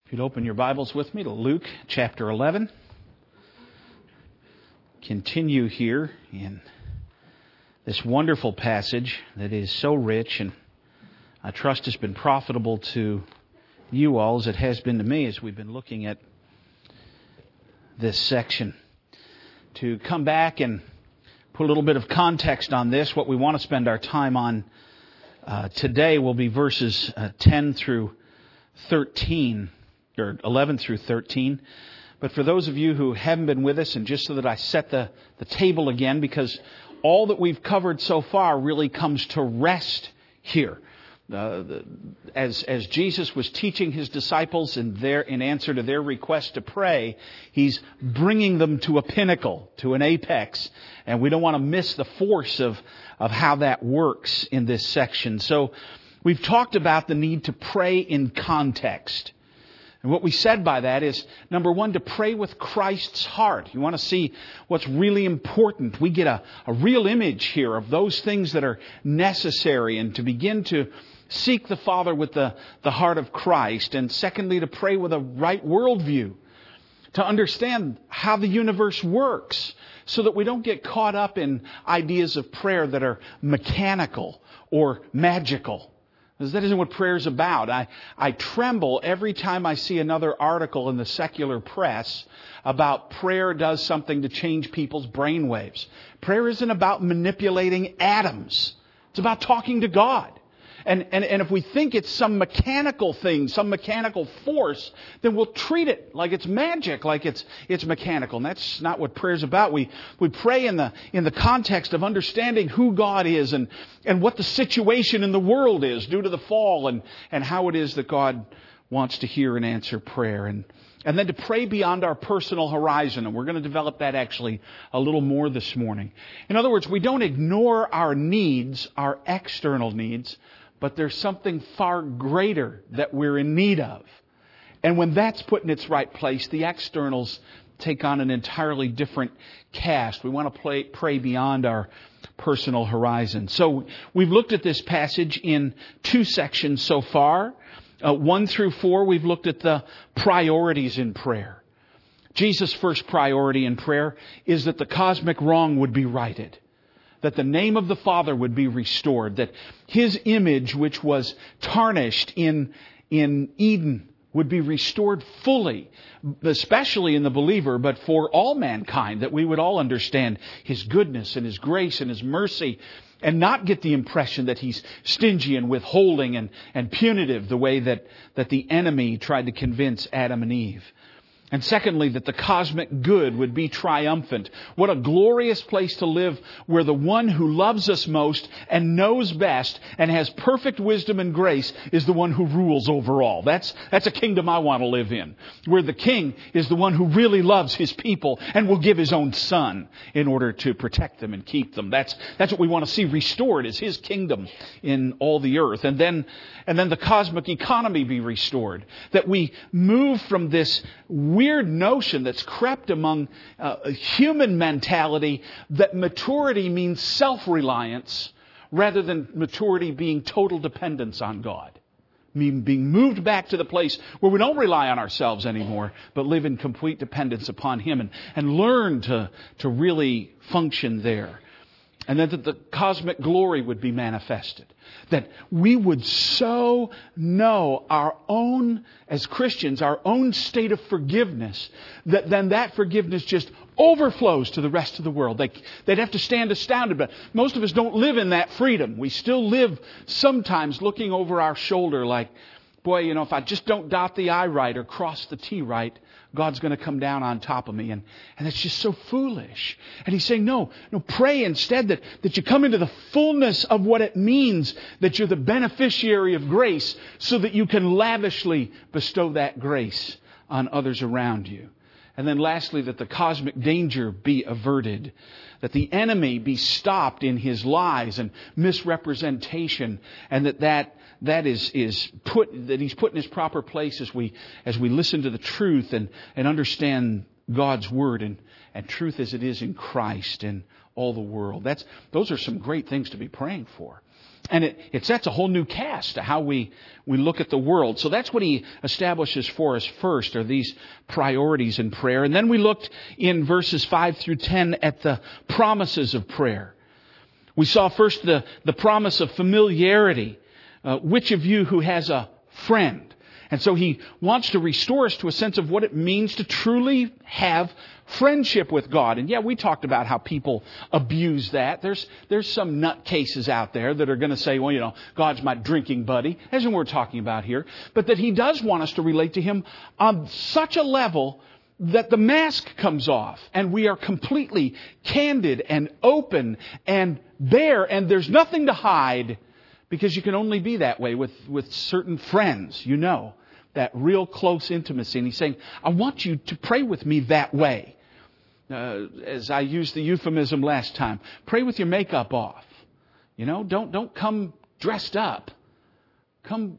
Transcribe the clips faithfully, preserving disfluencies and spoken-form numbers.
If you'd open your Bibles with me to Luke chapter eleven. Continue here in this wonderful passage that is so rich and I trust has been profitable to you all as it has been to me as we've been looking at this section. To come back and put a little bit of context on this, what we want to spend our time on uh, today will be verses uh, ten through thirteen. Or eleven through thirteen. But for those of you who haven't been with us, and just so that I set the, the table again, because all that we've covered so far really comes to rest here. Uh, the, as, as Jesus was teaching His disciples in, their, in answer to their request to pray, He's bringing them to a pinnacle, to an apex. And we don't want to miss the force of, of how that works in this section. So we've talked about the need to pray in context. And what we said by that is, number one, to pray with Christ's heart. You want to see what's really important. We get a, a real image here of those things that are necessary and to begin to seek the Father with the, the heart of Christ. And secondly, to pray with a right worldview. To understand how the universe works so that we don't get caught up in ideas of prayer that are mechanical or magical. Because that isn't what prayer is about. I, I tremble every time I see another article in the secular press about prayer does something to change people's brainwaves. Prayer isn't about manipulating atoms. It's about talking to God. And, and, and if we think it's some mechanical thing, some mechanical force, then we'll treat it like it's magic, like it's it's mechanical. And that's not what prayer is about. We we pray in the in the context of understanding who God is and, and what the situation in the world is due to the fall and, and how it is that God wants to hear and answer prayer. And And then to pray beyond our personal horizon. And we're going to develop that actually a little more this morning. In other words, we don't ignore our needs, our external needs, but there's something far greater that we're in need of. And when that's put in its right place, the externals take on an entirely different cast. We want to play, pray beyond our personal horizon. So we've looked at this passage in two sections so far. Uh, one through four, we've looked at the priorities in prayer. Jesus' first priority in prayer is that the cosmic wrong would be righted. That the name of the Father would be restored. That His image, which was tarnished in, in Eden, would be restored fully. Especially in the believer, but for all mankind. That we would all understand His goodness and His grace and His mercy. And not get the impression that He's stingy and withholding and, and punitive the way that, that the enemy tried to convince Adam and Eve. And secondly, that the cosmic good would be triumphant. What a glorious place to live where the one who loves us most and knows best and has perfect wisdom and grace is the one who rules over all. That's, that's a kingdom I want to live in. Where the king is the one who really loves his people and will give his own son in order to protect them and keep them. That's, that's what we want to see restored is His kingdom in all the earth. And then, and then the cosmic economy be restored. That we move from this weird notion that's crept among uh, human mentality that maturity means self-reliance rather than maturity being total dependence on God. I mean, being moved back to the place where we don't rely on ourselves anymore, but live in complete dependence upon Him and, and learn to, to really function there. And then that the cosmic glory would be manifested. That we would so know our own, as Christians, our own state of forgiveness, that then that forgiveness just overflows to the rest of the world. They, they'd have to stand astounded, but most of us don't live in that freedom. We still live sometimes looking over our shoulder like, boy, you know, if I just don't dot the I right or cross the T right, God's going to come down on top of me. And, and it's just so foolish. And He's saying, no, no, pray instead that, that you come into the fullness of what it means that you're the beneficiary of grace so that you can lavishly bestow that grace on others around you. And then lastly, that the cosmic danger be averted. That the enemy be stopped in his lies and misrepresentation. And that that, that is, is put, that he's put in his proper place as we, as we listen to the truth and, and understand God's Word and, and truth as it is in Christ and all the world. That's, those are some great things to be praying for. And it, it sets a whole new cast to how we, we look at the world. So that's what he establishes for us first, are these priorities in prayer. And then we looked in verses five through ten at the promises of prayer. We saw first the, the promise of familiarity. Uh, which of you who has a friend? And so he wants to restore us to a sense of what it means to truly have friendship with God. And yeah, we talked about how people abuse that. There's there's some nutcases out there that are going to say, well, you know, God's my drinking buddy. That's what we're talking about here. But that he does want us to relate to him on such a level that the mask comes off and we are completely candid and open and bare, and there's nothing to hide. Because you can only be that way with, with certain friends, you know, that real close intimacy. And he's saying, I want you to pray with me that way. Uh, as I used the euphemism last time, pray with your makeup off. You know, don't, don't come dressed up. Come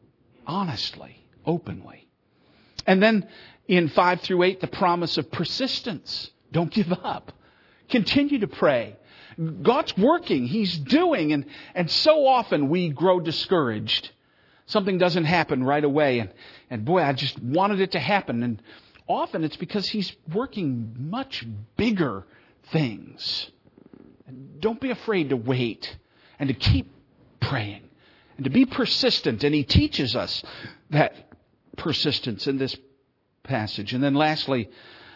honestly, openly. And then in five through eight, the promise of persistence. Don't give up. Continue to pray. God's working. He's doing. And, and so often we grow discouraged. Something doesn't happen right away. And, and boy, I just wanted it to happen. And often it's because He's working much bigger things. And don't be afraid to wait and to keep praying and to be persistent. And He teaches us that persistence in this passage. And then lastly,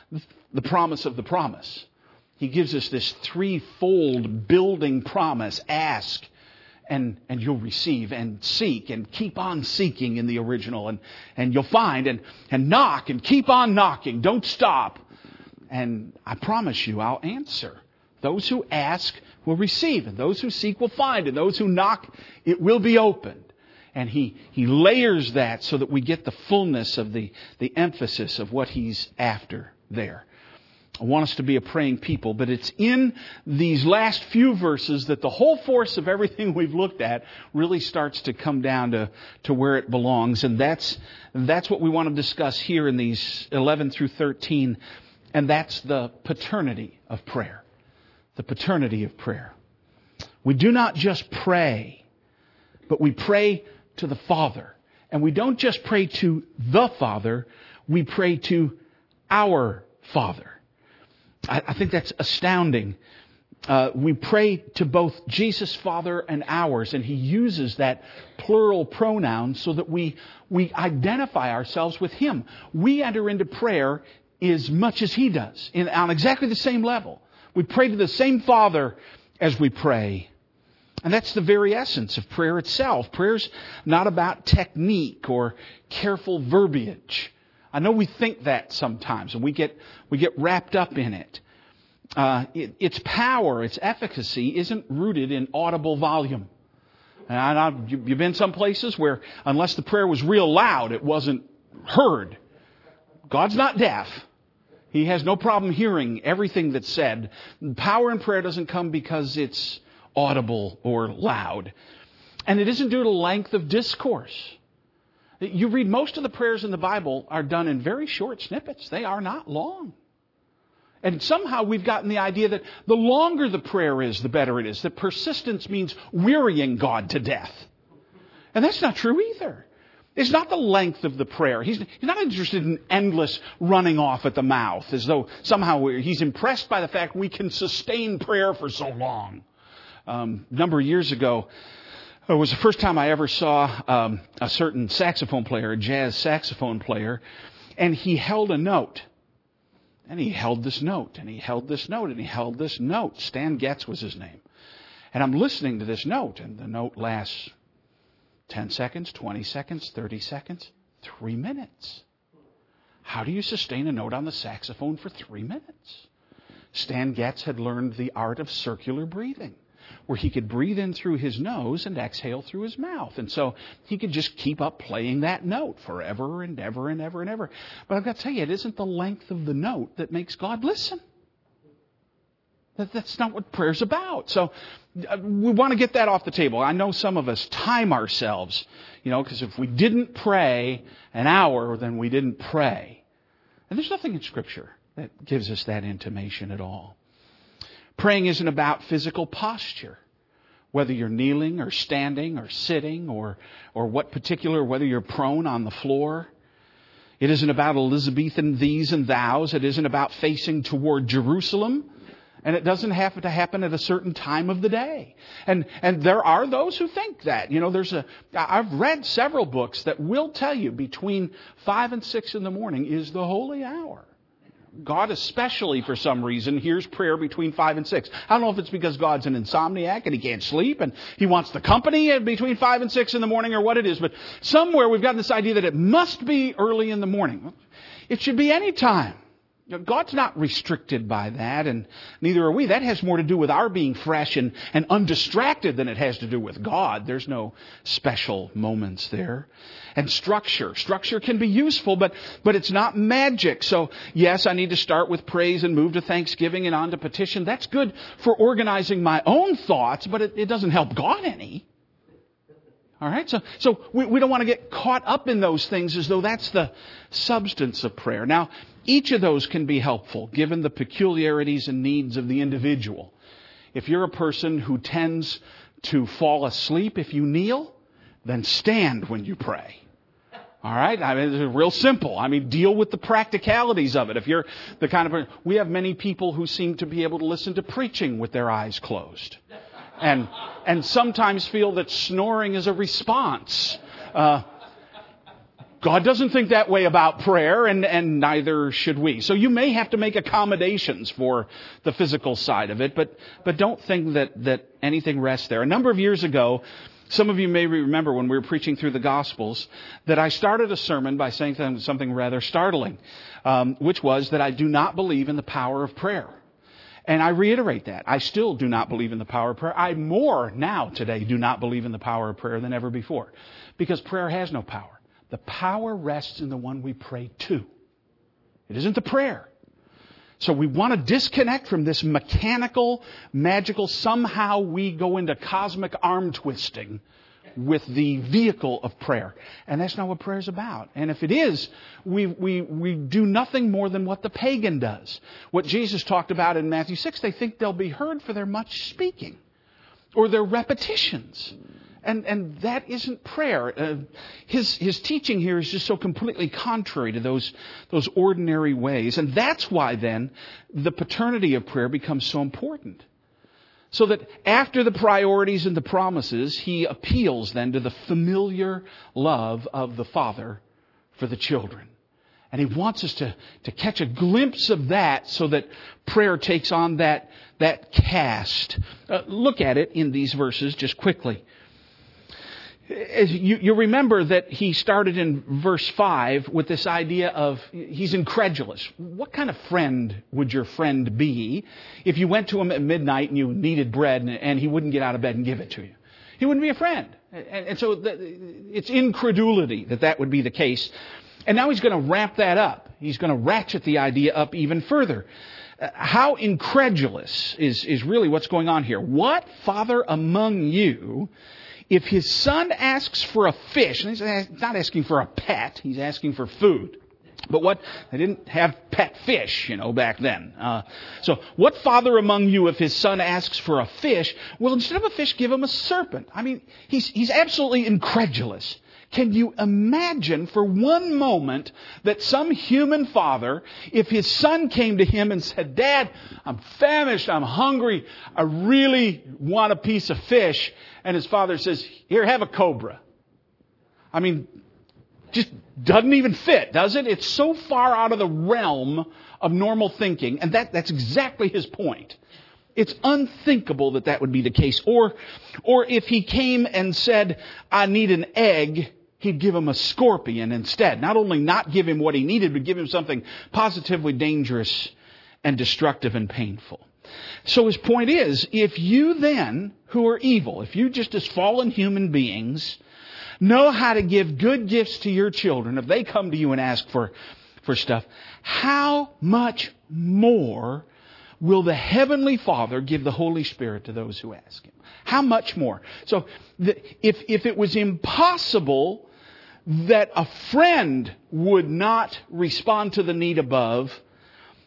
the promise of the promise. He gives us this threefold building promise. Ask and, and you'll receive, and seek and keep on seeking in the original, and, and you'll find, and, and knock and keep on knocking. Don't stop. And I promise you, I'll answer. Those who ask will receive, and those who seek will find, and those who knock, it will be opened. And he, he layers that so that we get the fullness of the, the emphasis of what He's after there. I want us to be a praying people, but it's in these last few verses that the whole force of everything we've looked at really starts to come down to, to where it belongs. And that's, that's what we want to discuss here in these eleven through thirteen. And that's the paternity of prayer. The paternity of prayer. We do not just pray, but we pray to the Father. And we don't just pray to the Father, we pray to our Father. I think that's astounding. Uh, we pray to both Jesus' Father and ours, and He uses that plural pronoun so that we we identify ourselves with Him. We enter into prayer as much as He does, in, on exactly the same level. We pray to the same Father as we pray. And that's the very essence of prayer itself. Prayer's not about technique or careful verbiage. I know we think that sometimes, and we get we get wrapped up in it. Uh, it its power, its efficacy, isn't rooted in audible volume. And I, I, you, you've been some places where, unless the prayer was real loud, it wasn't heard. God's not deaf. He has no problem hearing everything that's said. Power in prayer doesn't come because it's audible or loud. And it isn't due to length of discourse. You read most of the prayers in the Bible are done in very short snippets. They are not long. And somehow we've gotten the idea that the longer the prayer is, the better it is. That persistence means wearying God to death. And that's not true either. It's not the length of the prayer. He's, he's not interested in endless running off at the mouth, as though somehow He's impressed by the fact we can sustain prayer for so long. Um, a number of years ago, it was the first time I ever saw um, a certain saxophone player, a jazz saxophone player, and he held a note. And he held this note, and he held this note, and he held this note. Stan Getz was his name. And I'm listening to this note, and the note lasts ten seconds, twenty seconds, thirty seconds, three minutes. How do you sustain a note on the saxophone for three minutes? Stan Getz had learned the art of circular breathing, where he could breathe in through his nose and exhale through his mouth. And so he could just keep up playing that note forever and ever and ever and ever. But I've got to tell you, it isn't the length of the note that makes God listen. That, that's not what prayer's about. So uh, we want to get that off the table. I know some of us time ourselves, you know, because if we didn't pray an hour, then we didn't pray. And there's nothing in Scripture that gives us that intimation at all. Praying isn't about physical posture. whether you're kneeling or standing or sitting or, or what particular, whether you're prone on the floor. It isn't about Elizabethan these and thous. It isn't about facing toward Jerusalem. And it doesn't have to happen at a certain time of the day. And and there are those who think that. You know, there's a, I've read several books that will tell you between five and six in the morning is the holy hour. God especially, for some reason, hears prayer between five and six. I don't know if it's because God's an insomniac and He can't sleep and He wants the company between five and six in the morning or what it is. But somewhere we've got this idea that it must be early in the morning. It should be any time. God's not restricted by that, and neither are we. That has more to do with our being fresh and, and undistracted than it has to do with God. There's no special moments there. And structure. Structure can be useful, but, but it's not magic. So, yes, I need to start with praise and move to thanksgiving and on to petition. That's good for organizing my own thoughts, but it, it doesn't help God any. All right, so so we, we don't want to get caught up in those things as though that's the substance of prayer. Now, each of those can be helpful given the peculiarities and needs of the individual. If you're a person who tends to fall asleep if you kneel, then stand when you pray. All right, I mean, it's real simple. I mean, deal with the practicalities of it. If you're the kind of, we have many people who seem to be able to listen to preaching with their eyes closed. And and sometimes feel that snoring is a response. Uh, God doesn't think that way about prayer, and, and neither should we. So you may have to make accommodations for the physical side of it, but but don't think that, that anything rests there. A number of years ago, some of you may remember when we were preaching through the Gospels, that I started a sermon by saying something rather startling, um, which was that I do not believe in the power of prayer. And I reiterate that. I still do not believe in the power of prayer. I more now today do not believe in the power of prayer than ever before. Because prayer has no power. The power rests in the one we pray to. It isn't the prayer. So we want to disconnect from this mechanical, magical, somehow we go into cosmic arm twisting with the vehicle of prayer. And that's not what prayer is about. And if it is, we, we, we do nothing more than what the pagan does. What Jesus talked about in Matthew six, they think they'll be heard for their much speaking or their repetitions. And, and that isn't prayer. Uh, his, his teaching here is just so completely contrary to those, those ordinary ways. And that's why then the paternity of prayer becomes so important. So that after the priorities and the promises, he appeals then to the familiar love of the Father for the children. And he wants us to, to catch a glimpse of that so that prayer takes on that, that cast. Uh, look at it in these verses just quickly. As you, you remember that he started in verse five with this idea of he's incredulous. What kind of friend would your friend be if you went to him at midnight and you needed bread and, and he wouldn't get out of bed and give it to you? He wouldn't be a friend. And, and so the, it's incredulity that that would be the case. And now he's going to ramp that up. He's going to ratchet the idea up even further. Uh, how incredulous is, is really what's going on here. What father among you, if his son asks for a fish, and he's not asking for a pet, he's asking for food. But what, they didn't have pet fish, you know, back then. Uh, so what father among you, if his son asks for a fish, will instead of a fish give him a serpent? I mean, he's, he's absolutely incredulous. Can you imagine for one moment that some human father, if his son came to him and said, Dad, I'm famished, I'm hungry, I really want a piece of fish, and his father says, here, have a cobra. I mean, just doesn't even fit, does it? It's so far out of the realm of normal thinking, and that, that's exactly his point. It's unthinkable that that would be the case. Or, or if he came and said, I need an egg, he'd give him a scorpion instead. Not only not give him what he needed, but give him something positively dangerous and destructive and painful. So his point is, if you then, who are evil, if you just as fallen human beings, know how to give good gifts to your children, if they come to you and ask for, for stuff, how much more will the Heavenly Father give the Holy Spirit to those who ask Him? How much more? So the, if, if it was impossible that a friend would not respond to the need above,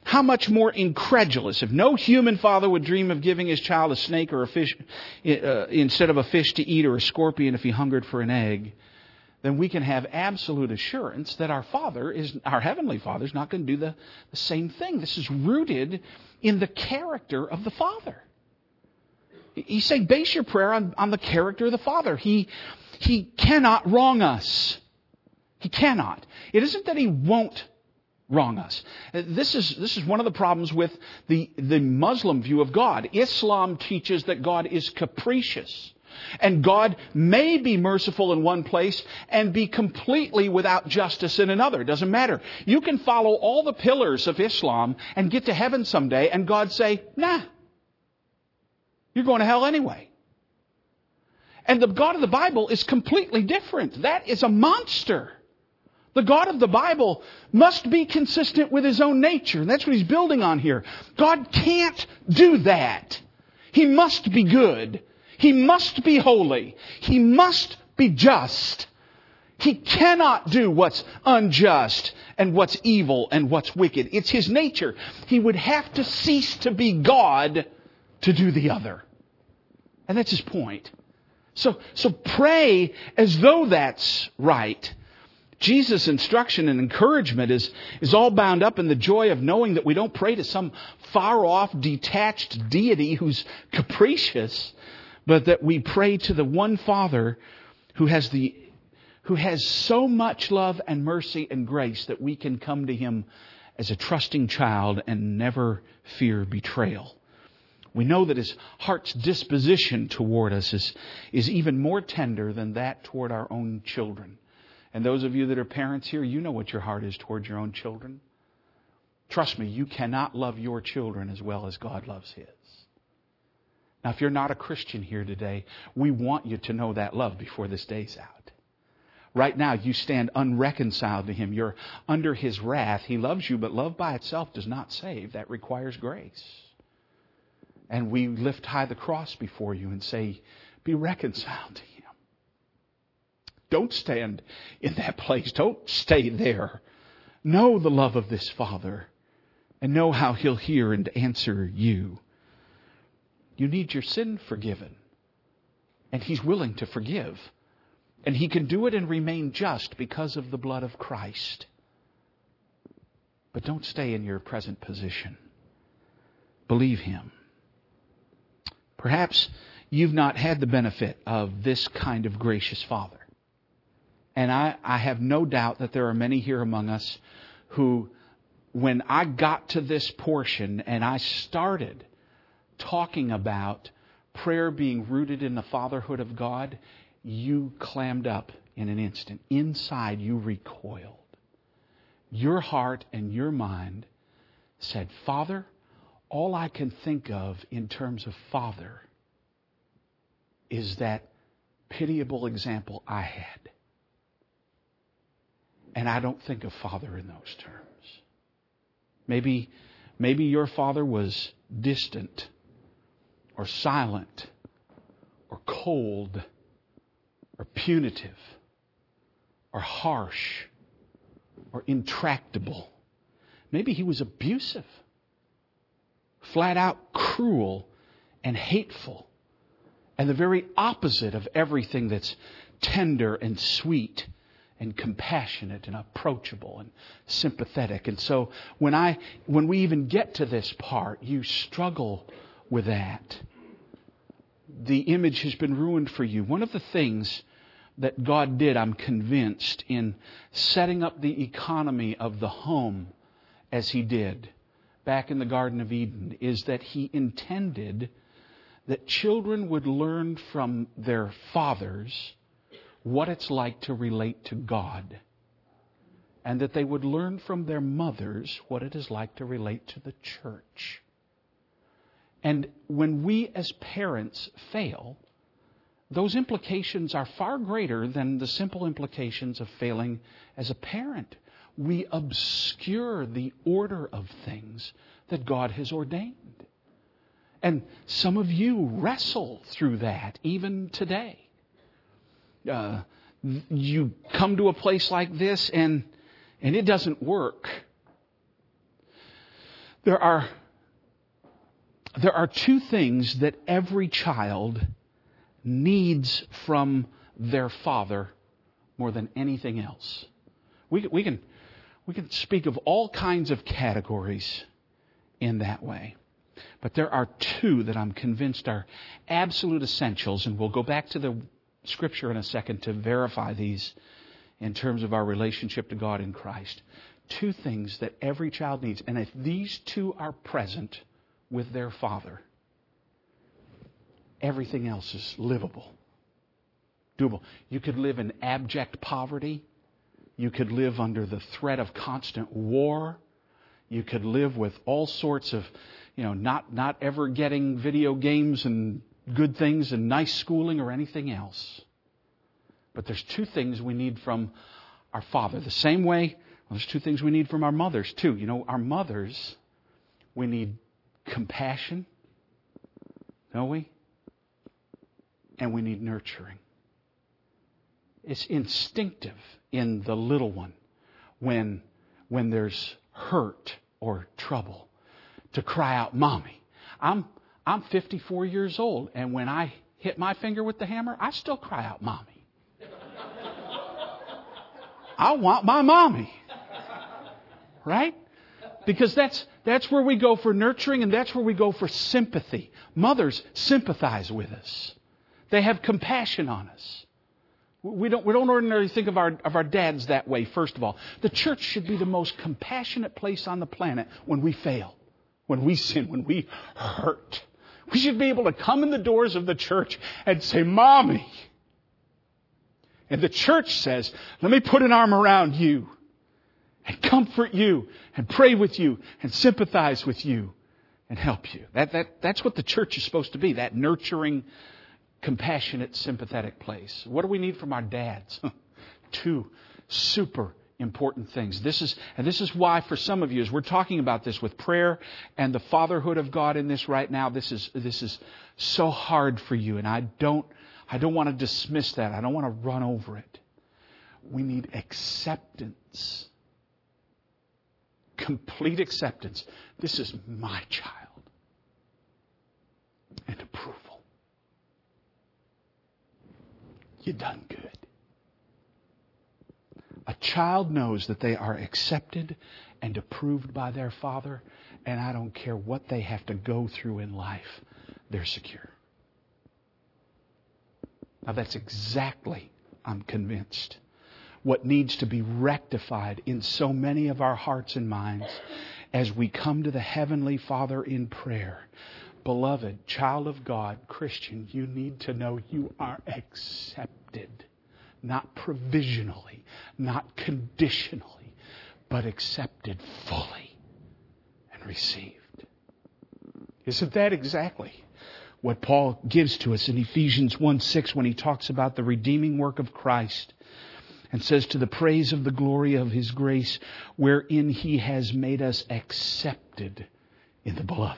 how much more incredulous? If no human father would dream of giving his child a snake or a fish uh, instead of a fish to eat, or a scorpion if he hungered for an egg, then we can have absolute assurance that our Father, is our Heavenly Father, is not going to do the, the same thing. This is rooted in the character of the Father. He's saying, base your prayer on, on the character of the Father. He, he cannot wrong us. He cannot. It isn't that He won't wrong us. This is, this is one of the problems with the, the Muslim view of God. Islam teaches that God is capricious. And God may be merciful in one place and be completely without justice in another. It doesn't matter. You can follow all the pillars of Islam and get to heaven someday, and God say, nah, you're going to hell anyway. And the God of the Bible is completely different. That is a monster. The God of the Bible must be consistent with His own nature. And that's what He's building on here. God can't do that. He must be good. He must be holy. He must be just. He cannot do what's unjust and what's evil and what's wicked. It's His nature. He would have to cease to be God to do the other. And that's His point. So, so pray as though that's right. Jesus' instruction and encouragement is, is all bound up in the joy of knowing that we don't pray to some far-off, detached deity who's capricious, but that we pray to the one Father who has the who has so much love and mercy and grace that we can come to Him as a trusting child and never fear betrayal. We know that His heart's disposition toward us is, is even more tender than that toward our own children. And those of you that are parents here, you know what your heart is toward your own children. Trust me, you cannot love your children as well as God loves His. Now, if you're not a Christian here today, we want you to know that love before this day's out. Right now, you stand unreconciled to Him. You're under His wrath. He loves you, but love by itself does not save. That requires grace. And we lift high the cross before you and say, be reconciled to Him. Don't stand in that place. Don't stay there. Know the love of this Father and know how He'll hear and answer you. You need your sin forgiven. And He's willing to forgive. And He can do it and remain just because of the blood of Christ. But don't stay in your present position. Believe Him. Perhaps you've not had the benefit of this kind of gracious Father. And I, I have no doubt that there are many here among us who, when I got to this portion and I started talking about prayer being rooted in the fatherhood of God, you clammed up in an instant. Inside you recoiled. Your heart and your mind said, Father, all I can think of in terms of Father is that pitiable example I had. And I don't think of Father in those terms. Maybe, maybe your father was distant or silent or cold or punitive or harsh or intractable. Maybe he was abusive, flat out cruel and hateful, and the very opposite of everything that's tender and sweet and compassionate and approachable and sympathetic. And so when I when we even get to this part, you struggle with that. The image has been ruined for you. One of the things that God did, I'm convinced, in setting up the economy of the home as He did back in the Garden of Eden, is that He intended that children would learn from their fathers what it's like to relate to God. And that they would learn from their mothers what it is like to relate to the church. And when we as parents fail, those implications are far greater than the simple implications of failing as a parent. We obscure the order of things that God has ordained. And some of you wrestle through that even today. Uh, you come to a place like this and and it doesn't work. There are, there are two things that every child needs from their father more than anything else. We, we can, we can speak of all kinds of categories in that way. But there are two that I'm convinced are absolute essentials, and we'll go back to the Scripture in a second to verify these in terms of our relationship to God in Christ. Two things that every child needs. And if these two are present with their father, everything else is livable, doable. You could live in abject poverty. You could live under the threat of constant war. You could live with all sorts of, you know, not, not ever getting video games and good things and nice schooling or anything else. But there's two things we need from our father. The same way, well, there's two things we need from our mothers too. You know, our mothers, we need compassion, don't we? And we need nurturing. It's instinctive in the little one when, when there's hurt or trouble to cry out, "Mommy." I'm, I'm fifty-four years old, and when I hit my finger with the hammer, I still cry out, "Mommy." I want my mommy. Right? Because that's, that's where we go for nurturing, and that's where we go for sympathy. Mothers sympathize with us. They have compassion on us. We don't, we don't ordinarily think of our, of our dads that way, first of all. The church should be the most compassionate place on the planet when we fail, when we sin, when we hurt. We should be able to come in the doors of the church and say, "Mommy." And the church says, "Let me put an arm around you and comfort you and pray with you and sympathize with you and help you." That, that, that's what the church is supposed to be, that nurturing, compassionate, sympathetic place. What do we need from our dads? Two super important things. This is, and this is why for some of you, as we're talking about this with prayer and the fatherhood of God in this right now, this is, this is so hard for you. And I don't, I don't want to dismiss that. I don't want to run over it. We need acceptance. Complete acceptance. This is my child. And approval. You done good. A child knows that they are accepted and approved by their father, and I don't care what they have to go through in life, they're secure. Now that's exactly, I'm convinced, what needs to be rectified in so many of our hearts and minds as we come to the Heavenly Father in prayer. Beloved, child of God, Christian, you need to know you are accepted. Not provisionally, not conditionally, but accepted fully and received. Isn't that exactly what Paul gives to us in Ephesians one six when he talks about the redeeming work of Christ and says, "To the praise of the glory of His grace, wherein He has made us accepted in the Beloved."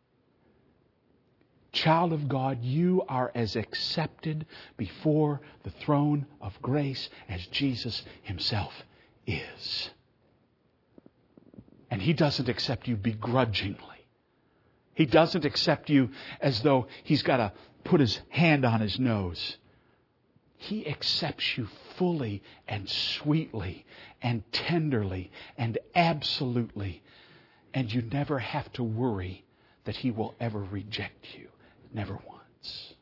Child of God, you are as accepted before the throne of grace as Jesus Himself is. And He doesn't accept you begrudgingly. He doesn't accept you as though He's got to put His hand on His nose. He accepts you fully and sweetly and tenderly and absolutely. And you never have to worry that He will ever reject you. Never once.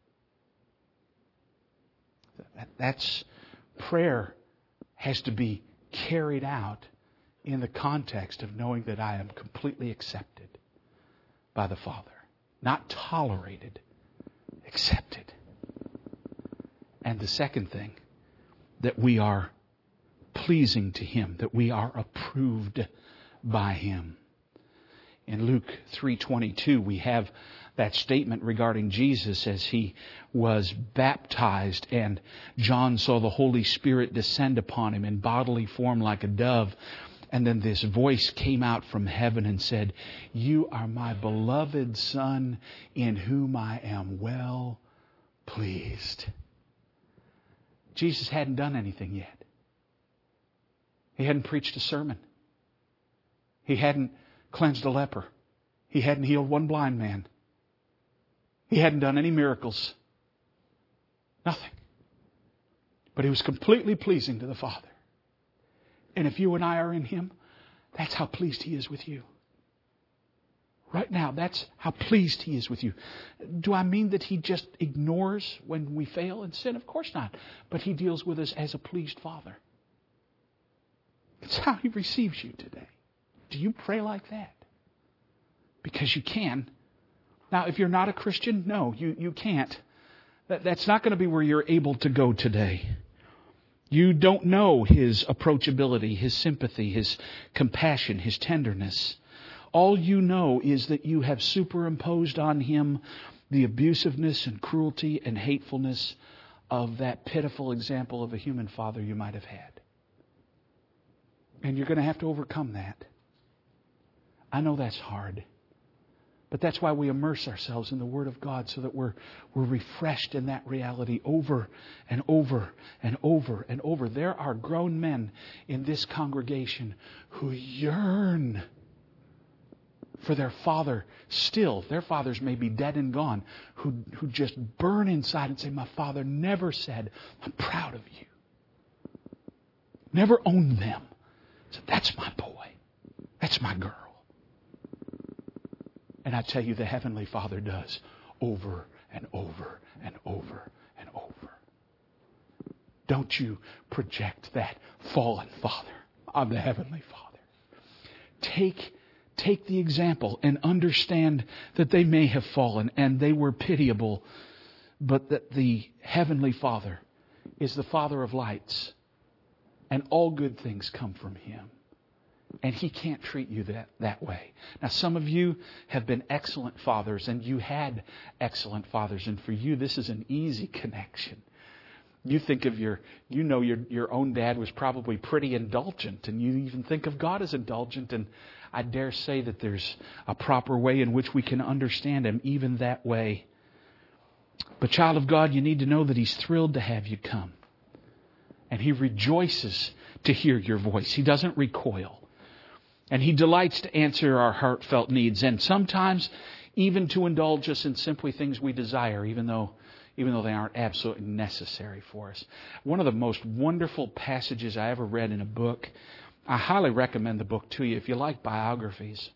That's prayer has to be carried out in the context of knowing that I am completely accepted by the Father. Not tolerated, accepted. And the second thing, that we are pleasing to Him, that we are approved by Him. In Luke three twenty-two, we have that statement regarding Jesus as He was baptized and John saw the Holy Spirit descend upon Him in bodily form like a dove. And then this voice came out from heaven and said, "You are my beloved Son, in whom I am well pleased." Jesus hadn't done anything yet. He hadn't preached a sermon. He hadn't cleansed a leper. He hadn't healed one blind man. He hadn't done any miracles. Nothing. But he was completely pleasing to the Father. And if you and I are in Him, that's how pleased He is with you. Right now, that's how pleased He is with you. Do I mean that He just ignores when we fail and sin? Of course not. But He deals with us as a pleased Father. It's how He receives you today. Do you pray like that? Because you can. Now, if you're not a Christian, no, you, you can't. That, that's not going to be where you're able to go today. You don't know His approachability, His sympathy, His compassion, His tenderness. All you know is that you have superimposed on Him the abusiveness and cruelty and hatefulness of that pitiful example of a human father you might have had. And you're going to have to overcome that. I know that's hard. But that's why we immerse ourselves in the Word of God, so that we're we're refreshed in that reality over and over and over and over. There are grown men in this congregation who yearn for their father still. Their fathers may be dead and gone, who, who just burn inside and say, my father never said, I'm proud of you. Never owned them. So that's my boy. That's my girl. And I tell you, the Heavenly Father does over and over and over and over. Don't you project that fallen Father on the Heavenly Father. Take, take the example and understand that they may have fallen and they were pitiable, but that the Heavenly Father is the Father of lights, and all good things come from Him. And He can't treat you that, that way. Now, some of you have been excellent fathers, and you had excellent fathers. And for you, this is an easy connection. You think of your, you know your, your own dad was probably pretty indulgent. And you even think of God as indulgent. And I dare say that there's a proper way in which we can understand Him even that way. But child of God, you need to know that He's thrilled to have you come. And He rejoices to hear your voice. He doesn't recoil. And He delights to answer our heartfelt needs, and sometimes even to indulge us in simply things we desire, even though, even though they aren't absolutely necessary for us. One of the most wonderful passages I ever read in a book, I highly recommend the book to you if you like biographies,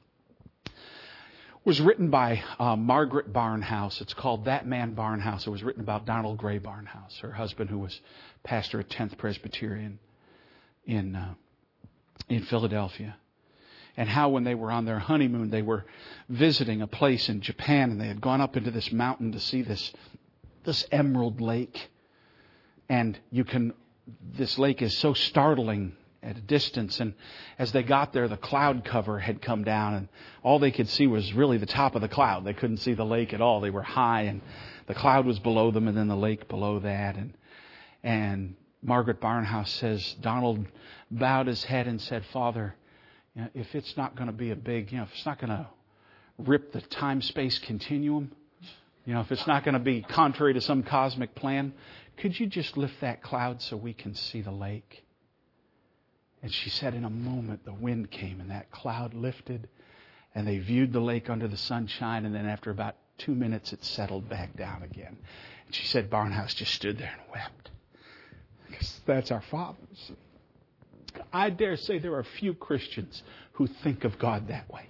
was written by uh, Margaret Barnhouse. It's called That Man Barnhouse. It was written about Donald Gray Barnhouse, her husband, who was pastor at tenth Presbyterian in uh, in Philadelphia. And how when they were on their honeymoon, they were visiting a place in Japan, and they had gone up into this mountain to see this this emerald lake. And you can, this lake is so startling at a distance. And as they got there, the cloud cover had come down, and all they could see was really the top of the cloud. They couldn't see the lake at all. They were high, and the cloud was below them, and then the lake below that. And and Margaret Barnhouse says, Donald bowed his head and said, Father, you know, if it's not going to be a big, you know, if it's not going to rip the time-space continuum, you know, if it's not going to be contrary to some cosmic plan, could you just lift that cloud so we can see the lake? And she said in a moment the wind came and that cloud lifted, and they viewed the lake under the sunshine, and then after about two minutes it settled back down again. And she said Barnhouse just stood there and wept. Because that's our fathers. I dare say there are few Christians who think of God that way.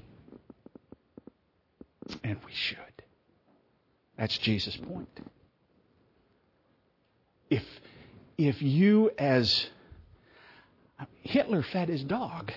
And we should. That's Jesus' point. If, if you as... Hitler fed his dog.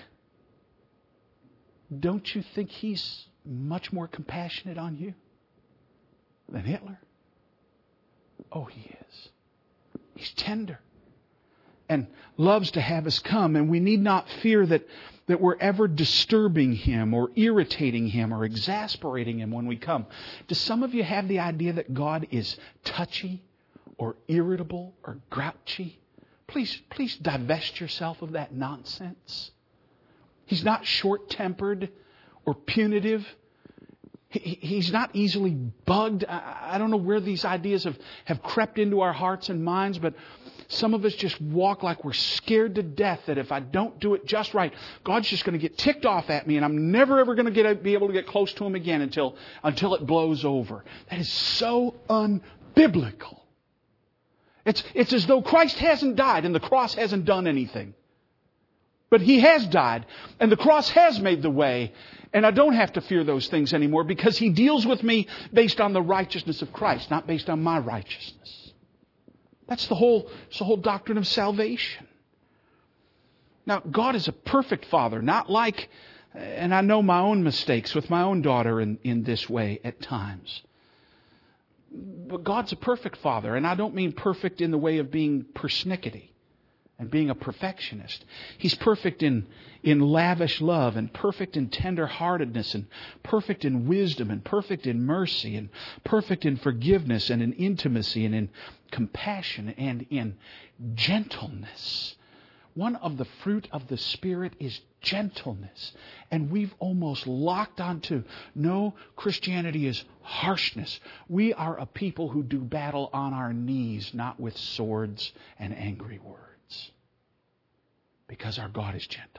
Don't you think he's much more compassionate on you than Hitler? Oh, he is. He's tender and loves to have us come, and we need not fear that, that we're ever disturbing Him or irritating Him or exasperating Him when we come. Do some of you have the idea that God is touchy or irritable or grouchy? Please, please divest yourself of that nonsense. He's not short-tempered or punitive. He, he's not easily bugged. I, I don't know where these ideas have, have crept into our hearts and minds, but some of us just walk like we're scared to death that if I don't do it just right, God's just going to get ticked off at me and I'm never ever going to get be able to get close to Him again until, until it blows over. That is so unbiblical. It's, it's as though Christ hasn't died and the cross hasn't done anything. But He has died, and the cross has made the way, and I don't have to fear those things anymore because He deals with me based on the righteousness of Christ, not based on my righteousness. That's the whole, it's the whole doctrine of salvation. Now, God is a perfect Father, not like, and I know my own mistakes with my own daughter in, in this way at times. But God's a perfect Father, and I don't mean perfect in the way of being persnickety and being a perfectionist. He's perfect in, in lavish love and perfect in tender-heartedness and perfect in wisdom and perfect in mercy and perfect in forgiveness and in intimacy and in compassion and in gentleness. One of the fruit of the Spirit is gentleness. And we've almost locked onto, no, Christianity is harshness. We are a people who do battle on our knees, not with swords and angry words. Because our God is gentle.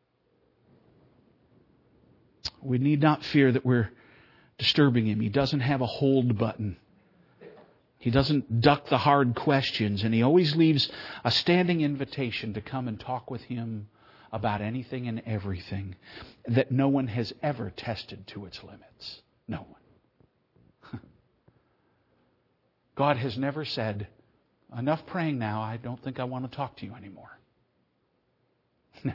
We need not fear that we're disturbing Him. He doesn't have a hold button. He doesn't duck the hard questions. And He always leaves a standing invitation to come and talk with Him about anything and everything that no one has ever tested to its limits. No one. God has never said, enough praying now, I don't think I want to talk to you anymore. Never.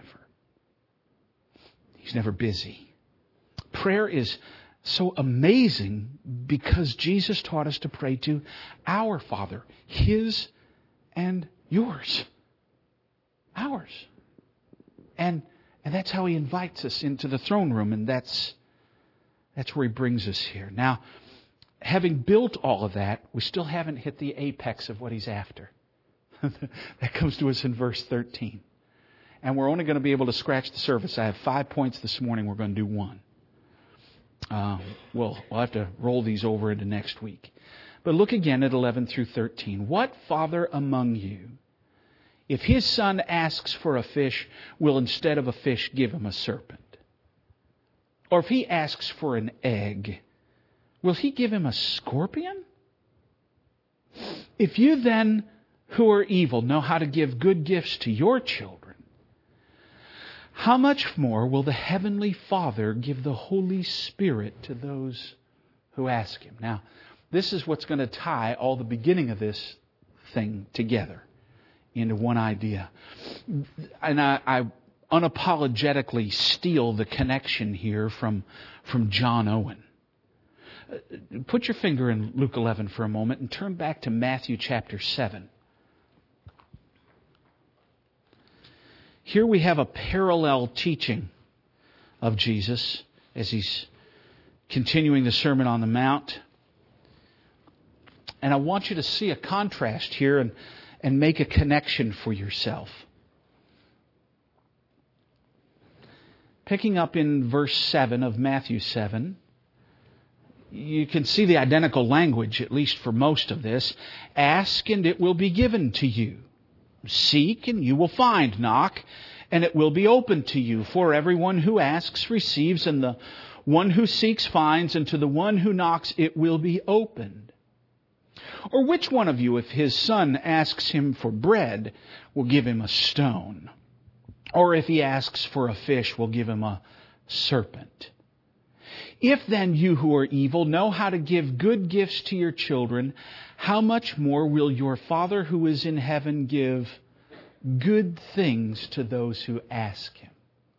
He's never busy. Prayer is so amazing because Jesus taught us to pray to our Father, His and yours. Ours. And and that's how He invites us into the throne room, and that's that's where He brings us here. Now, having built all of that, we still haven't hit the apex of what He's after. That comes to us in verse thirteen. And we're only going to be able to scratch the surface. I have five points this morning. We're going to do one. Uh, we'll, we'll have to roll these over into next week. But look again at eleven through thirteen. What father among you, if his son asks for a fish, will instead of a fish give him a serpent? Or if he asks for an egg, will he give him a scorpion? If you then, who are evil, know how to give good gifts to your children, how much more will the Heavenly Father give the Holy Spirit to those who ask Him? Now, this is what's going to tie all the beginning of this thing together into one idea. And I, I unapologetically steal the connection here from, from John Owen. Put your finger in Luke eleven for a moment and turn back to Matthew chapter seven. Here we have a parallel teaching of Jesus as He's continuing the Sermon on the Mount. And I want you to see a contrast here and, and make a connection for yourself. Picking up in verse seven of Matthew seven, you can see the identical language, at least for most of this. Ask and it will be given to you. Seek and you will find. Knock and it will be opened to you. For everyone who asks receives, and the one who seeks finds, and to the one who knocks it will be opened. Or which one of you, if his son asks him for bread, will give him a stone? Or if he asks for a fish, will give him a serpent? If then you who are evil know how to give good gifts to your children, how much more will your Father who is in heaven give good things to those who ask Him?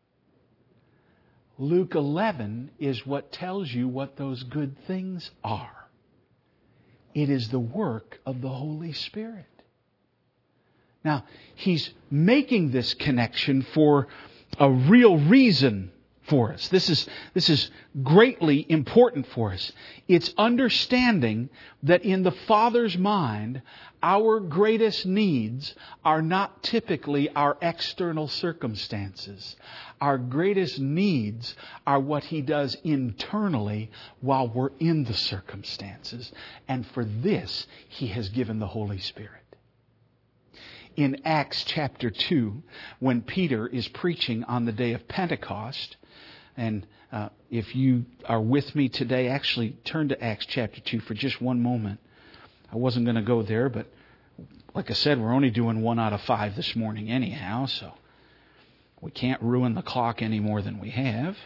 Luke eleven is what tells you what those good things are. It is the work of the Holy Spirit. Now, He's making this connection for a real reason for us. This is, this is greatly important for us. It's understanding that in the Father's mind, our greatest needs are not typically our external circumstances. Our greatest needs are what He does internally while we're in the circumstances. And for this, He has given the Holy Spirit. in Acts chapter two when Peter is preaching on the day of Pentecost. And uh, if you are with me today, actually turn to Acts chapter two for just one moment. I wasn't going to go there, but like I said, we're only doing one out of five this morning anyhow, so we can't ruin the clock any more than we have.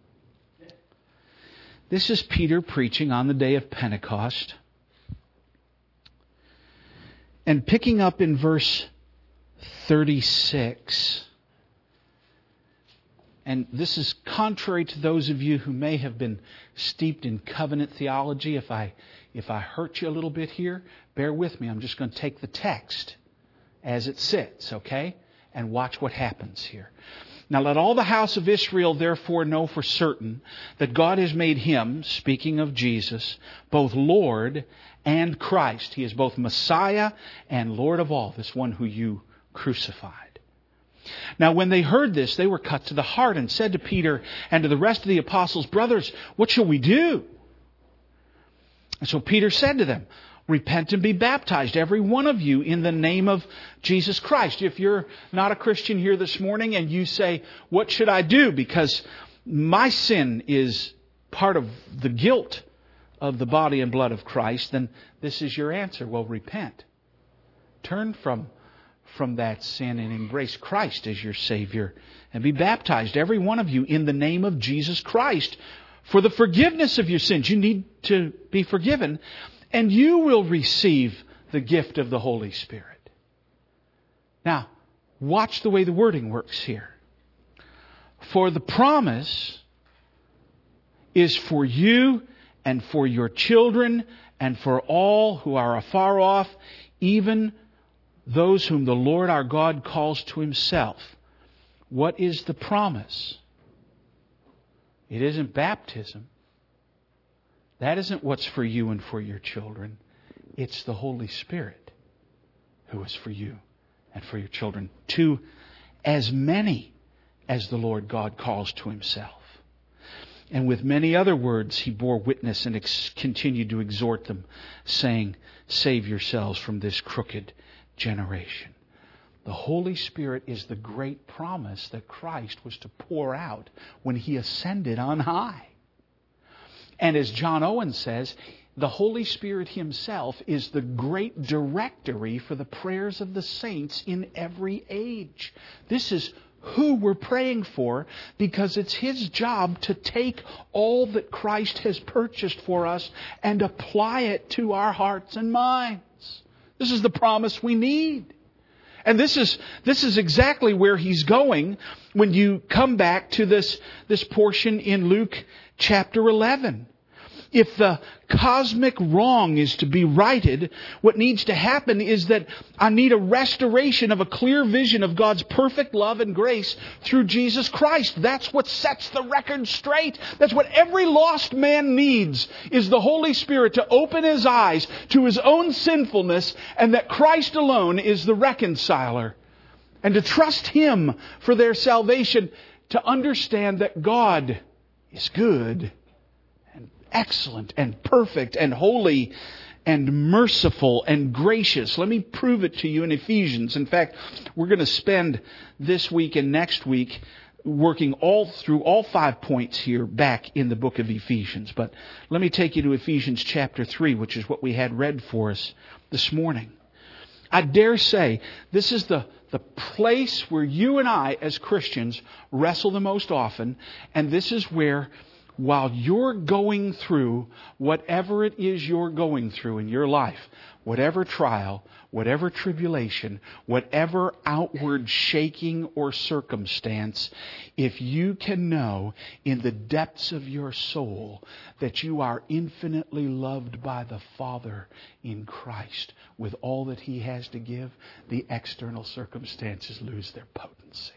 This is Peter preaching on the day of Pentecost. And picking up in verse thirty-six, and this is contrary to those of you who may have been steeped in covenant theology. If I if I hurt you a little bit here, bear with me. I'm just going to take the text as it sits, okay? And watch what happens here. Now let all the house of Israel therefore know for certain that God has made Him, speaking of Jesus, both Lord and Christ. He is both Messiah and Lord of all, this one who you crucified. Now when they heard this, they were cut to the heart and said to Peter and to the rest of the apostles, "Brothers, what shall we do?" And so Peter said to them, "Repent and be baptized, every one of you, in the name of Jesus Christ." If you're not a Christian here this morning and you say, "What should I do? Because my sin is part of the guilt of the body and blood of Christ," then this is your answer. Well, repent. Turn from, from that sin and embrace Christ as your Savior. And be baptized, every one of you, in the name of Jesus Christ, for the forgiveness of your sins. You need to be forgiven. And you will receive the gift of the Holy Spirit. Now, watch the way the wording works here. For the promise is for you and for your children and for all who are afar off, even those whom the Lord our God calls to Himself. What is the promise? It isn't baptism. That isn't what's for you and for your children. It's the Holy Spirit who is for you and for your children. To as many as the Lord God calls to Himself. And with many other words He bore witness and ex- continued to exhort them, saying, "Save yourselves from this crooked generation." The Holy Spirit is the great promise that Christ was to pour out when He ascended on high. And as John Owen says, the Holy Spirit Himself is the great directory for the prayers of the saints in every age. This is who we're praying for, because it's His job to take all that Christ has purchased for us and apply it to our hearts and minds. This is the promise we need. And this is this is exactly where He's going when you come back to this, this portion in Luke chapter eleven. If the cosmic wrong is to be righted, what needs to happen is that I need a restoration of a clear vision of God's perfect love and grace through Jesus Christ. That's what sets the record straight. That's what every lost man needs, is the Holy Spirit to open his eyes to his own sinfulness, and that Christ alone is the reconciler. And to trust Him for their salvation, to understand that God is good, excellent and perfect and holy and merciful and gracious. Let me prove it to you in Ephesians. In fact, we're going to spend this week and next week working all through all five points here back in the book of Ephesians. But let me take you to Ephesians chapter three, which is what we had read for us this morning. I dare say this is the, the place where you and I as Christians wrestle the most often, and this is where, while you're going through whatever it is you're going through in your life, whatever trial, whatever tribulation, whatever outward shaking or circumstance, if you can know in the depths of your soul that you are infinitely loved by the Father in Christ with all that He has to give, the external circumstances lose their potency.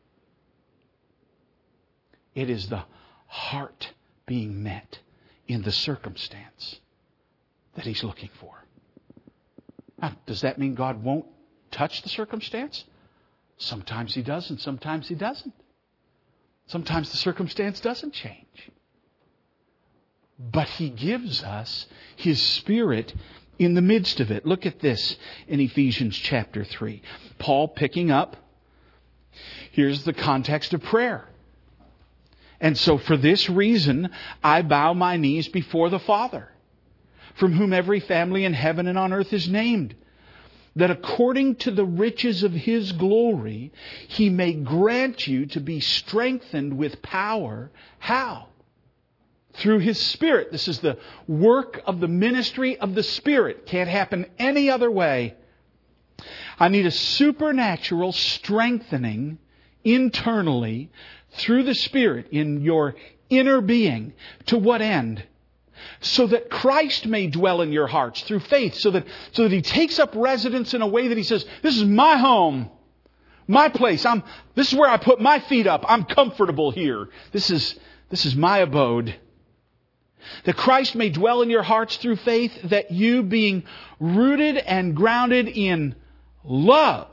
It is the heart being met in the circumstance that He's looking for. Now, does that mean God won't touch the circumstance? Sometimes He does and sometimes He doesn't. Sometimes the circumstance doesn't change. But He gives us His Spirit in the midst of it. Look at this in Ephesians chapter three. Paul picking up. Here's the context of prayer. And so for this reason, I bow my knees before the Father, from whom every family in heaven and on earth is named, that according to the riches of His glory, He may grant you to be strengthened with power. How? Through His Spirit. This is the work of the ministry of the Spirit. Can't happen any other way. I need a supernatural strengthening internally through the Spirit in your inner being. To what end? So that Christ may dwell in your hearts through faith. So that, so that He takes up residence in a way that He says, this is my home. My place. I'm, this is where I put my feet up. I'm comfortable here. This is, this is my abode. That Christ may dwell in your hearts through faith, that you, being rooted and grounded in love,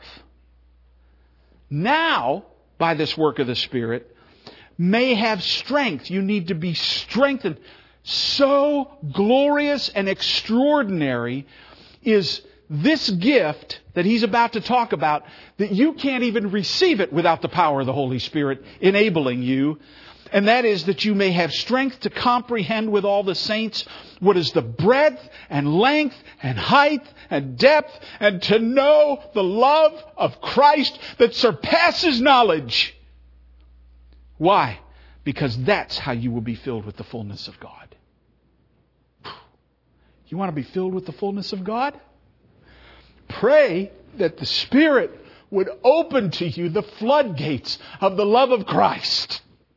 now, by this work of the Spirit, may have strength. You need to be strengthened. So glorious and extraordinary is this gift that he's about to talk about that you can't even receive it without the power of the Holy Spirit enabling you. And that is that you may have strength to comprehend with all the saints what is the breadth and length and height and depth, and to know the love of Christ that surpasses knowledge. Why? Because that's how you will be filled with the fullness of God. You want to be filled with the fullness of God? Pray that the Spirit would open to you the floodgates of the love of Christ.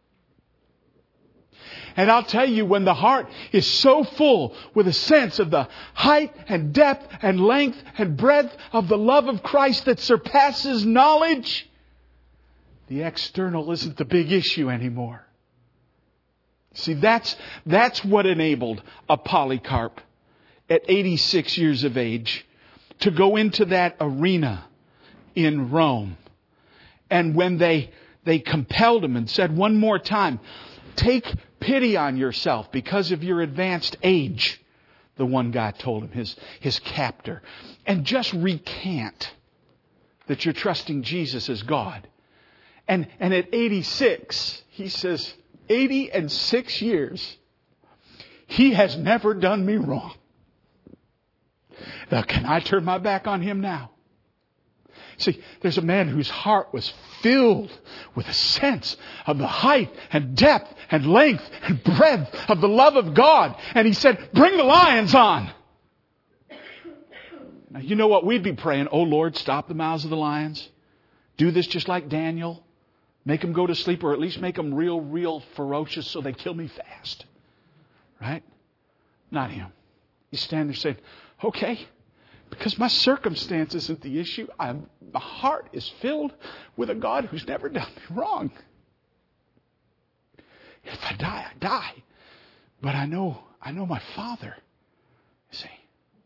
And I'll tell you, when the heart is so full with a sense of the height and depth and length and breadth of the love of Christ that surpasses knowledge, the external isn't the big issue anymore. See, that's, that's what enabled a Polycarp at eighty-six years of age to go into that arena in Rome. And when they, they compelled him and said one more time, take pity on yourself because of your advanced age, the one guy told him, his, his captor, and just recant that you're trusting Jesus as God. And, and at eighty-six, he says, eighty and six years, He has never done me wrong. Now, can I turn my back on Him now? See, there's a man whose heart was filled with a sense of the height and depth and length and breadth of the love of God. And he said, bring the lions on. Now, you know what we'd be praying? Oh, Lord, stop the mouths of the lions. Do this just like Daniel. Make them go to sleep, or at least make them real, real ferocious so they kill me fast. Right? Not him. He's standing there saying, okay, because my circumstance isn't the issue. I'm, my heart is filled with a God who's never done me wrong. If I die, I die. But I know, I know my Father. You see,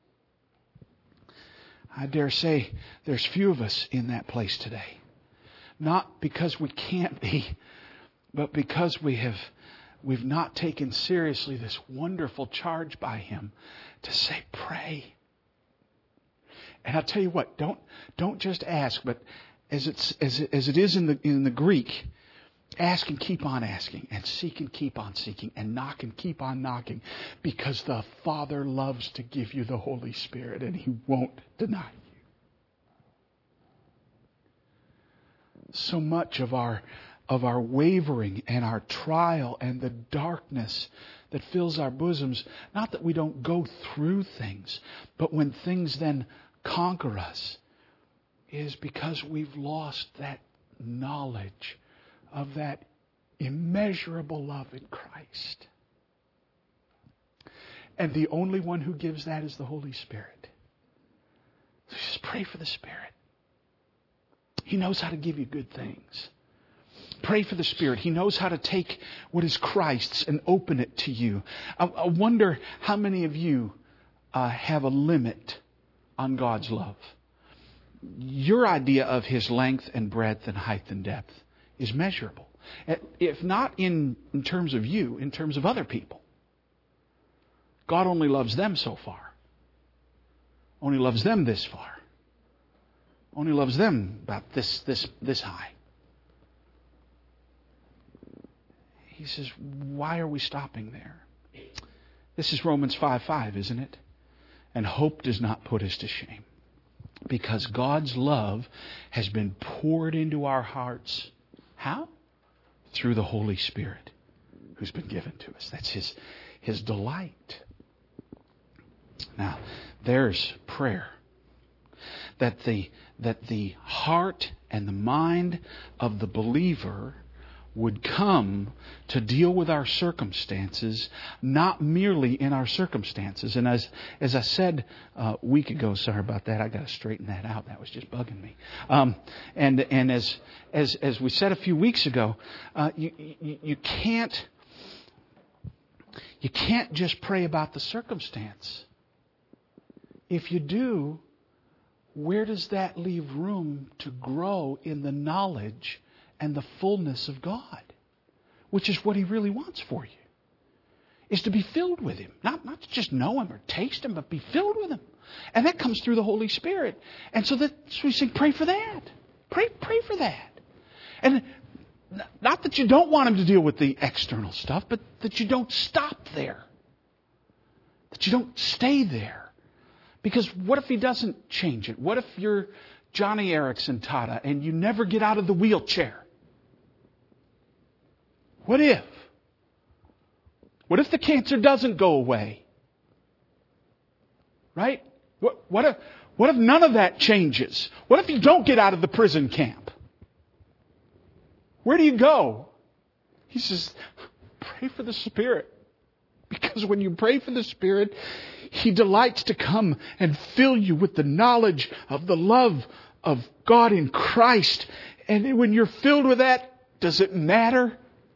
I dare say there's few of us in that place today. Not because we can't be, but because we have, we've not taken seriously this wonderful charge by Him to say, pray. And I'll tell you what, don't don't just ask, but as it's as it, as it is in the in the Greek, ask and keep on asking, and seek and keep on seeking, and knock and keep on knocking, because the Father loves to give you the Holy Spirit, and He won't deny you. So much of our of our wavering and our trial and the darkness that fills our bosoms, not that we don't go through things, but when things then conquer us, is because we've lost that knowledge of that immeasurable love in Christ. And the only one who gives that is the Holy Spirit. So just pray for the Spirit. He knows how to give you good things. Pray for the Spirit. He knows how to take what is Christ's and open it to you. I, I wonder how many of you uh, have a limit on God's love. Your idea of His length and breadth and height and depth is measurable. If not in, in terms of you, in terms of other people. God only loves them so far. only loves them this far. Only loves them about this, this, this high. He says, why are we stopping there? This is Romans five five, isn't it? And hope does not put us to shame. Because God's love has been poured into our hearts. How? Through the Holy Spirit who's been given to us. That's His, His delight. Now, there's prayer. That the, that the heart and the mind of the believer would come to deal with our circumstances, not merely in our circumstances. And as as I said uh, a week ago, sorry about that, I got to straighten that out. That was just bugging me. Um, and and as as as we said a few weeks ago, uh, you, you you can't you can't just pray about the circumstance. If you do, where does that leave room to grow in the knowledge and the fullness of God? Which is what He really wants for you. Is to be filled with Him. Not, not to just know Him or taste Him, but be filled with Him. And that comes through the Holy Spirit. And so that's we say, pray for that. Pray, pray for that. And not that you don't want Him to deal with the external stuff, but that you don't stop there. That you don't stay there. Because what if He doesn't change it? What if you're Johnny Erickson Tata and you never get out of the wheelchair? What if? What if the cancer doesn't go away? Right? What, what if, what if none of that changes? What if you don't get out of the prison camp? Where do you go? He says, pray for the Spirit. Because when you pray for the Spirit, He delights to come and fill you with the knowledge of the love of God in Christ. And when you're filled with that, does it matter?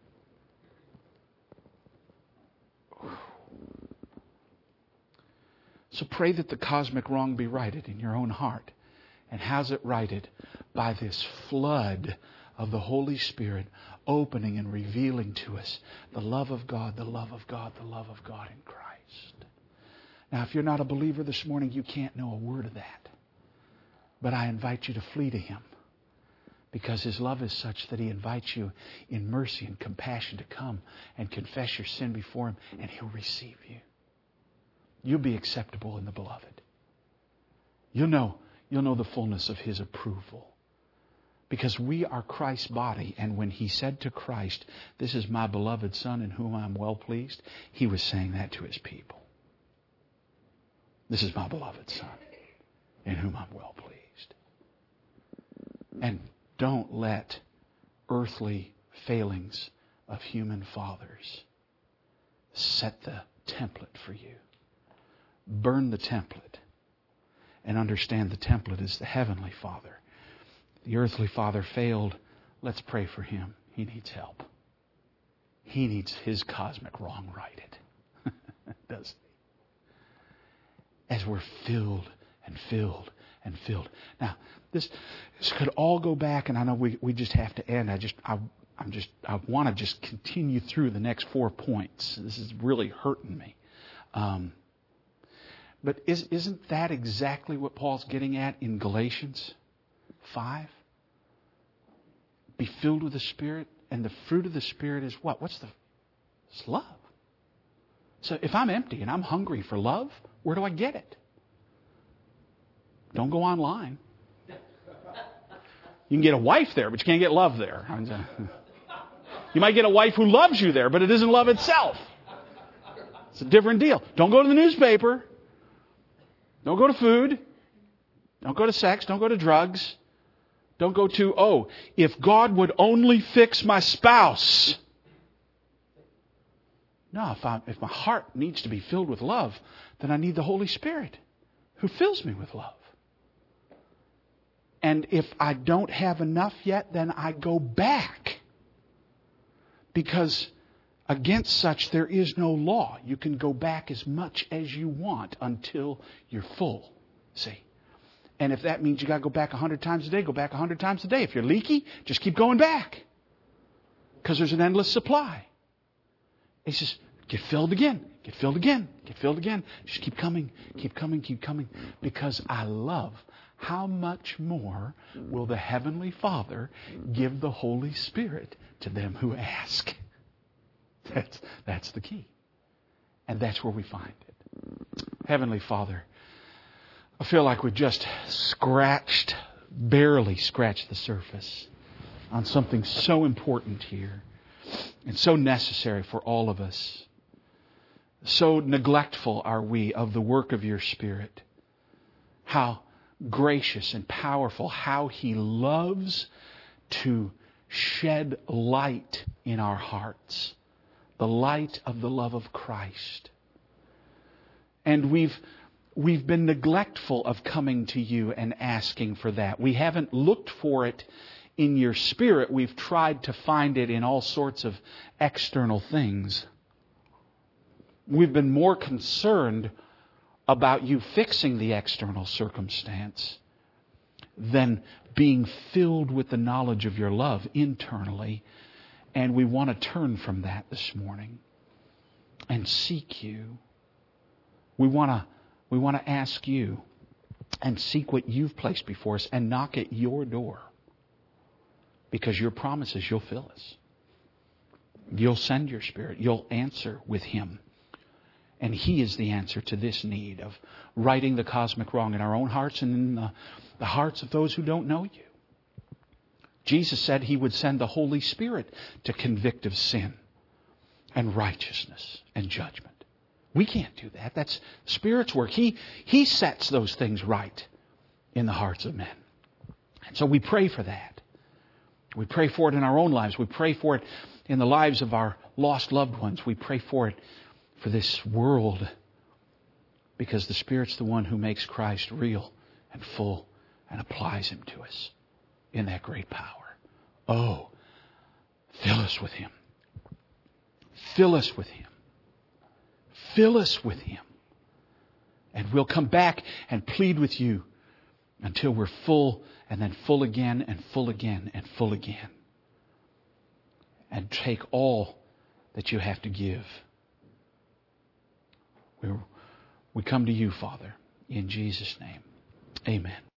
So pray that the cosmic wrong be righted in your own heart. And how's it righted? By this flood of the Holy Spirit opening and revealing to us the love of God, the love of God, the love of God in Christ. Now, if you're not a believer this morning, you can't know a word of that. But I invite you to flee to Him. Because His love is such that He invites you in mercy and compassion to come and confess your sin before Him, and He'll receive you. You'll be acceptable in the Beloved. You'll know, you'll know the fullness of His approval. Because we are Christ's body. And when He said to Christ, "This is my beloved Son in whom I am well pleased," He was saying that to His people. This is my beloved Son in whom I'm well pleased. And don't let earthly failings of human fathers set the template for you. Burn the template and understand the template is the Heavenly Father. The earthly father failed. Let's pray for him. He needs help. He needs his cosmic wrong righted. Does he? As we're filled and filled and filled. Now, this, this could all go back, and I know we, we just have to end. I just I I'm just I want to just continue through the next four points. This is really hurting me. Um, but is, isn't that exactly what Paul's getting at in Galatians five? Be filled with the Spirit, and the fruit of the Spirit is what? What's the? It's love. So if I'm empty and I'm hungry for love, where do I get it? Don't go online. You can get a wife there, but you can't get love there. You might get a wife who loves you there, but it isn't love itself. It's a different deal. Don't go to the newspaper. Don't go to food. Don't go to sex. Don't go to drugs. Don't go to, oh, if God would only fix my spouse. No, if, I, if my heart needs to be filled with love, then I need the Holy Spirit who fills me with love. And if I don't have enough yet, then I go back. Because against such there is no law. You can go back as much as you want until you're full. See? And if that means you got to go back a hundred times a day, go back a hundred times a day. If you're leaky, just keep going back. Because there's an endless supply. He says, get filled again. Get filled again. Get filled again. Just keep coming. Keep coming. Keep coming. Because I love how much more will the Heavenly Father give the Holy Spirit to them who ask. That's, that's the key. And that's where we find it. Heavenly Father, I feel like we've just scratched, barely scratched the surface on something so important here and so necessary for all of us. So neglectful are we of the work of your Spirit. How gracious and powerful, how He loves to shed light in our hearts. The light of the love of Christ. And we've we've been neglectful of coming to you and asking for that. We haven't looked for it in your Spirit. We've tried to find it in all sorts of external things. We've been more concerned about you fixing the external circumstance than being filled with the knowledge of your love internally. And we want to turn from that this morning and seek you. We want to we want to ask you and seek what you've placed before us and knock at your door. Because your promise is you'll fill us. You'll send your Spirit. You'll answer with Him. And He is the answer to this need of righting the cosmic wrong in our own hearts and in the, the hearts of those who don't know you. Jesus said He would send the Holy Spirit to convict of sin and righteousness and judgment. We can't do that. That's Spirit's work. He, he sets those things right in the hearts of men. And so we pray for that. We pray for it in our own lives. We pray for it in the lives of our lost loved ones. We pray for it for this world, because the Spirit's the one who makes Christ real and full and applies Him to us in that great power. Oh, fill us with Him. Fill us with Him. Fill us with Him. And we'll come back and plead with you until we're full and then full again and full again and full again. And take all that you have to give. We we come to you, Father, in Jesus' name. Amen.